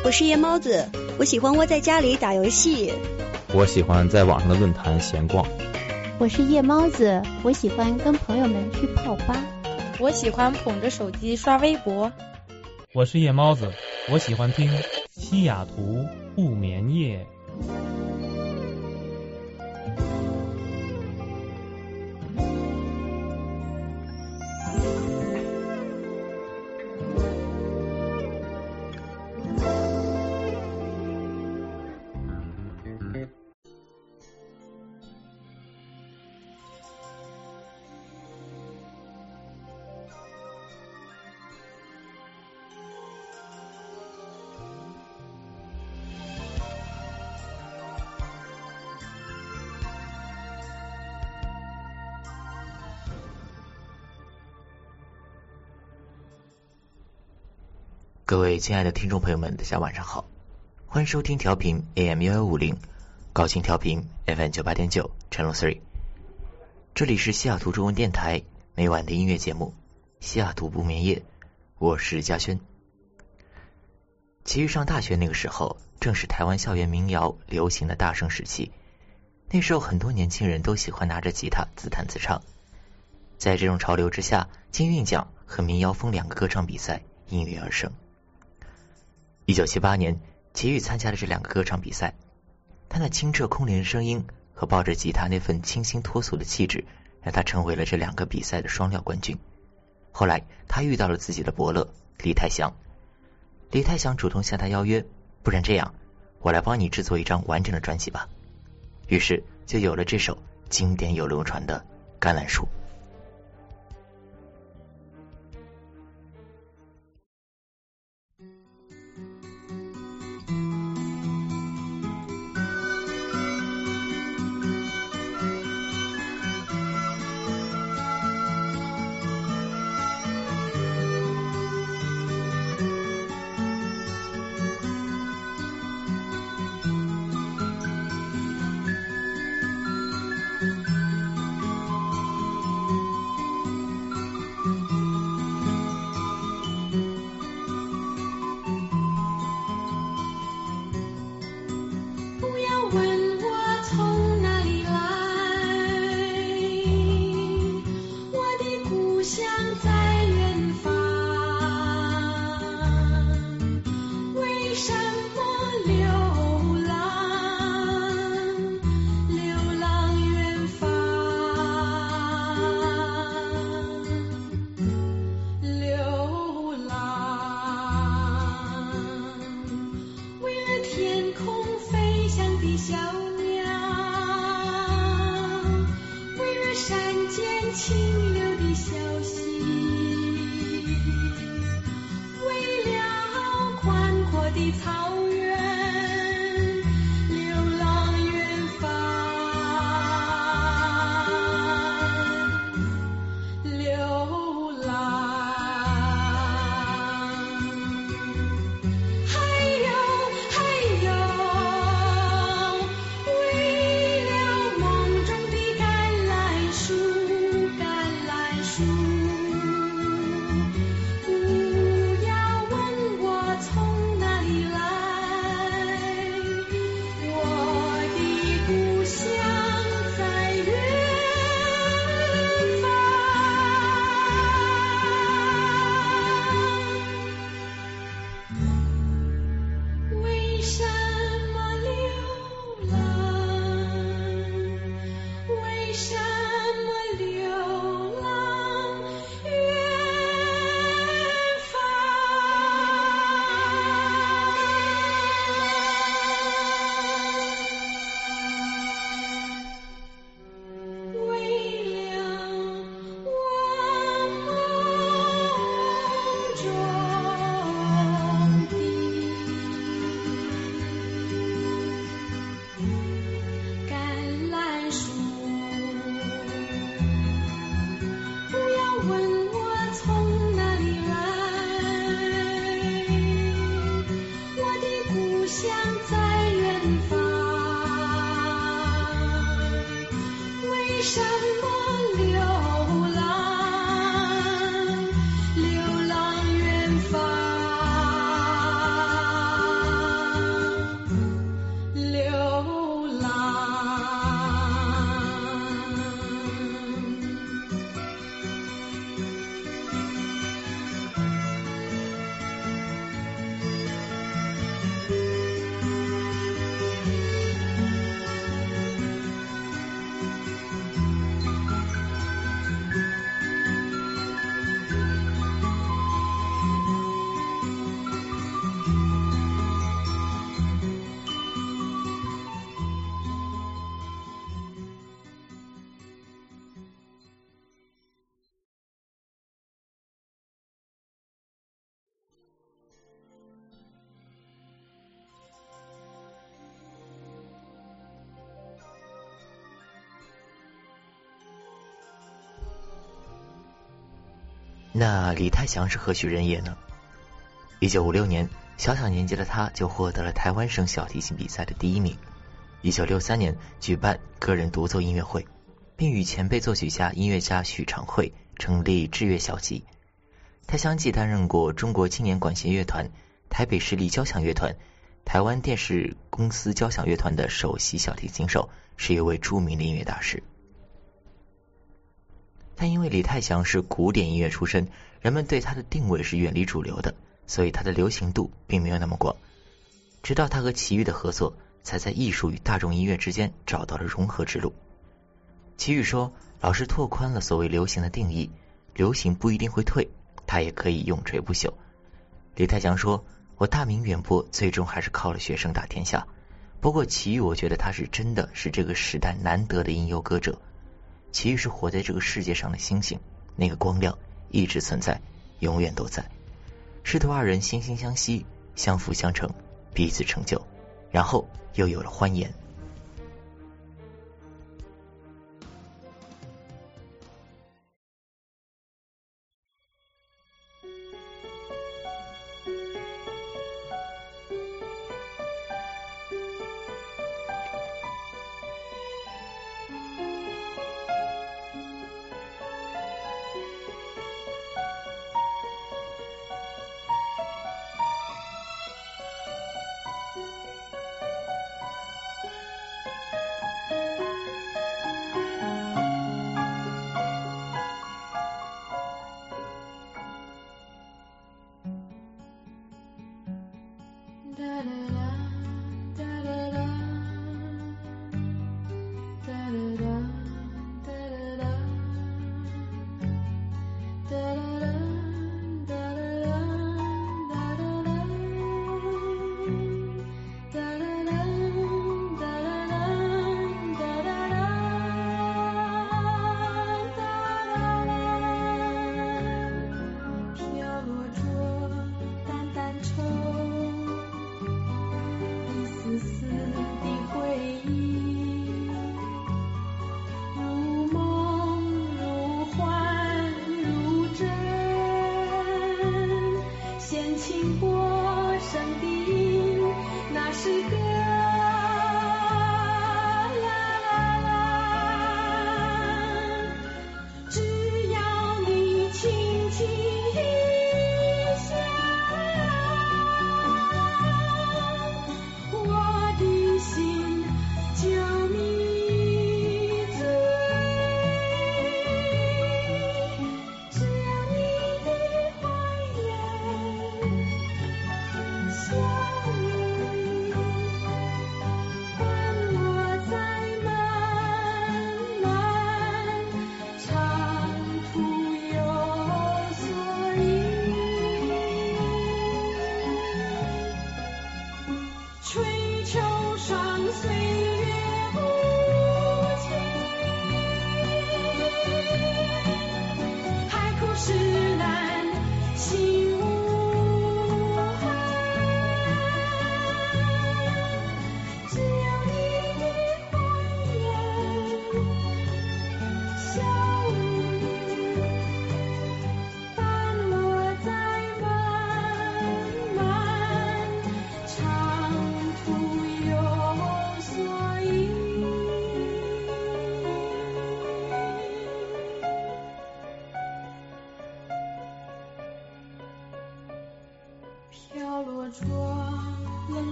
我是夜猫子，我喜欢窝在家里打游戏。 我喜欢在网上的论坛闲逛。 我是夜猫子，我喜欢跟朋友们去泡吧。 我喜欢捧着手机刷微博。 我是夜猫子，我喜欢听西雅图不眠夜。 各位亲爱的听众朋友们，大家晚上好，欢迎收听调频 AM1150 高清调频 FM98.9 成龙 3， 这里是西雅图中文电台每晚的音乐节目西雅图不眠夜，我是嘉轩。其余上大学那个时候正是台湾校园民谣流行的大盛时期，那时候很多年轻人都喜欢拿着吉他自弹自唱。在这种潮流之下，金韵奖和民谣风两个歌唱比赛应运而生。1978年，齐豫参加了这两个歌唱比赛，他那清澈空灵的声音和抱着吉他那份清新脱俗的气质，让他成为了这两个比赛的双料冠军。后来他遇到了自己的伯乐李泰祥，李泰祥主动向他邀约，不然这样，我来帮你制作一张完整的专辑吧。于是就有了这首经典又流传的《橄榄树》。 流那李泰祥是何许人也呢？1956年，小年纪的他就获得了台湾省小提琴比赛的第1名。1963年举办个人独奏音乐会，并与前辈作曲家、音乐家许长惠成立智乐小集。他相继担任过中国青年管弦乐团、台北市立交响乐团、台湾电视公司交响乐团的首席小提琴手，是一位著名的音乐大师。但因为李泰祥是古典音乐出身，人们对他的定位是远离主流的，所以他的流行度并没有那么广。直到他和齐豫的合作，才在艺术与大众音乐之间找到了融合之路。齐豫说，老师拓宽了所谓流行的定义，流行不一定会退，它也可以永垂不朽。李泰祥说，我大名远播最终还是靠了学生打天下。不过齐豫我觉得他是真的是这个时代难得的音优歌者。齐豫是活在这个世界上的星星，那个光亮一直存在，永远都在。师徒二人惺惺相惜，相辅相成，彼此成就，然后又有了欢颜。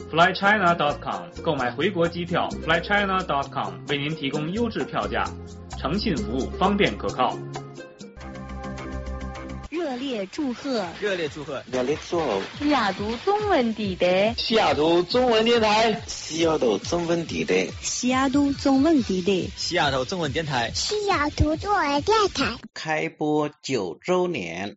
flychina.com 购买回国机票 flychina.com 为您提供优质票价，诚信服务，方便可靠。 热烈祝贺！ 热烈祝贺！ 热烈祝贺！ 西雅图中文地带， 西雅图中文电台， 西雅图中文地带， 西雅图中文地带， 西雅图中文电台， 西雅图中文电台开播9周年。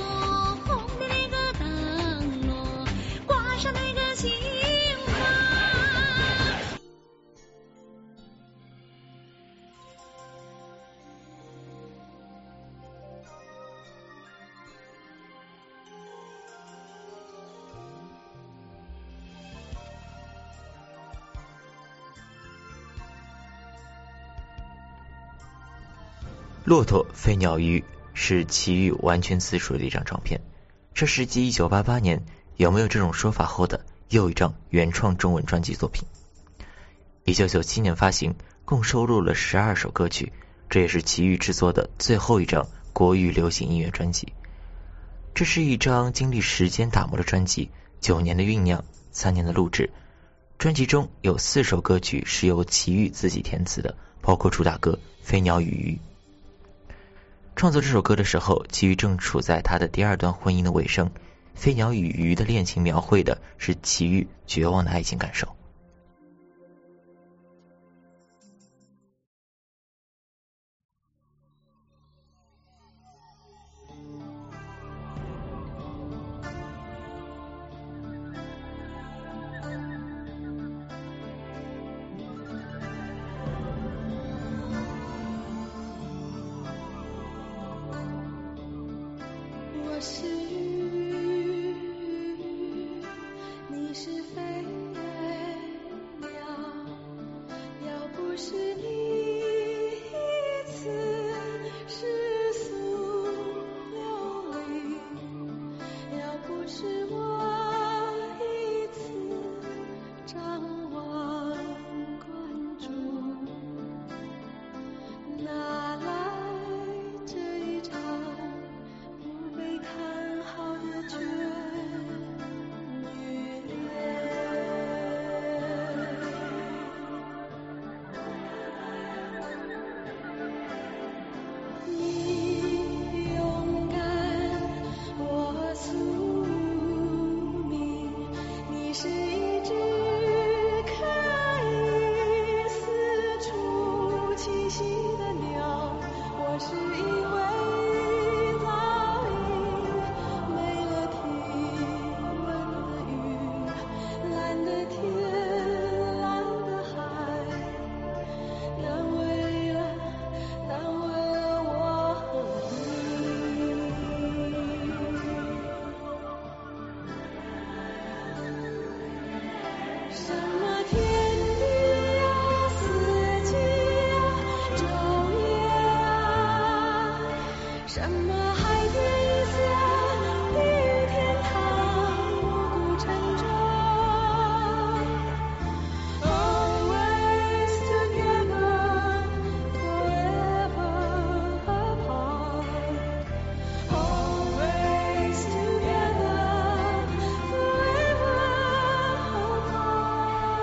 骆驼、飞鸟鱼是齐豫完全自述的一张照片，这是继1988年有没有这种说法后的又一张原创中文专辑作品。1997年发行，共收录了12首歌曲，这也是齐豫制作的最后一张国语流行音乐专辑。这是一张经历时间打磨的专辑，9年的酝酿，3年的录制。专辑中有4首歌曲是由齐豫自己填词的，包括主打歌《飞鸟与鱼》。创作这首歌的时候，齐豫正处在他的第2段婚姻的尾声，飞鸟与鱼的恋情描绘的是齐豫绝望的爱情感受。 我是鱼，你是飞鸟，要不是你一次世俗流离，要不是我一次张望关注，哪来这一场不被看好的眷侣恋？你勇敢，我宿命，你是一只可以四处栖息的鸟，我是一位什么海天一线，地狱天堂，无故沉重。Always together, forever apart. Always together, forever apart.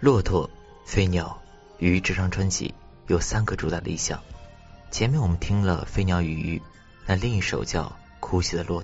骆驼、飞鸟、鱼这张专辑有3个主打的意象。前面我们听了飞鸟与鱼，那另一首叫哭泣的骆驼。